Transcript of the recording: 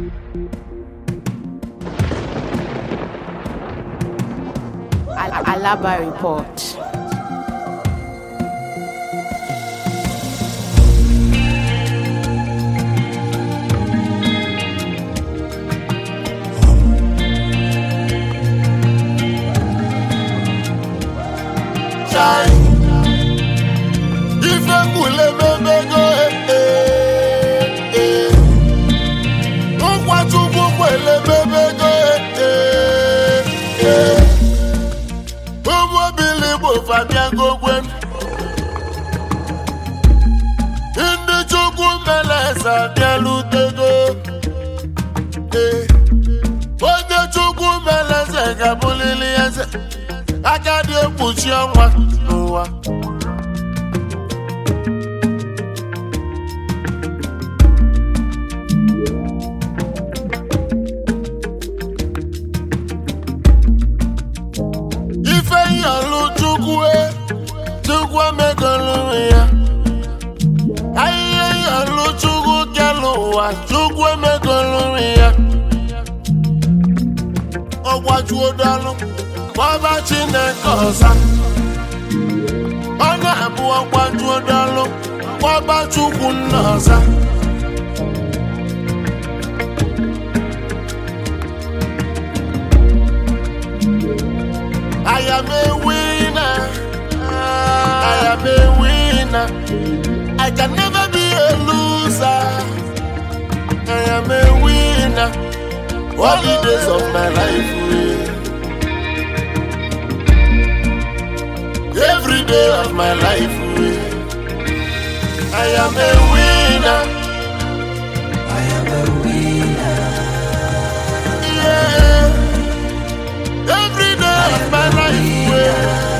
Alaba report. Ife kule bebego Chukwu kwele bebego Ụmụ bili bụ Fabiago gwen Ndị Chukwu meleze abịalutego Onye Chukwu meleze ga-abụlili eze Agadi ekpuchi ọnwa n'ụwa Chukwu emegolu ya Ayiye yolu Chukwu kelu ụwa Chukwu emegolu ya Ọgbajuo dọlụ Bọba Chineke ọza Ọ na-abụ ọgbajuo dọlụ Bọba Chukwu nna ọza I am a winner. I am a winner. I can never be a loser. I am a winner. All the days of my life. Every day of my life. I am a winner. I am a winner. Yeah. Every day of my life.